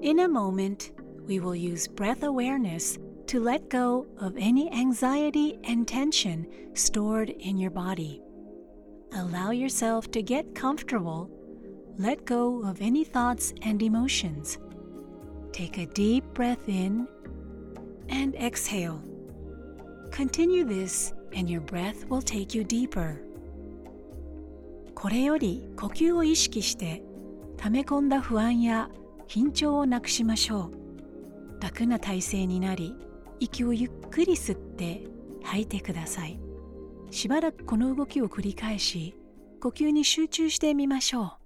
In a moment, we will use breath awareness to let go of any anxiety and tension stored in your body. Allow yourself to get comfortable. Let go of any thoughts and emotions. Take a deep breath in and exhale. Continue this and your breath will take you deeper. これより呼吸を意識して溜め込んだ不安や緊張をなくしましょう。楽な体勢になり、息をゆっくり吸って吐いてください。しばらくこの動きを繰り返し、呼吸に集中してみましょう。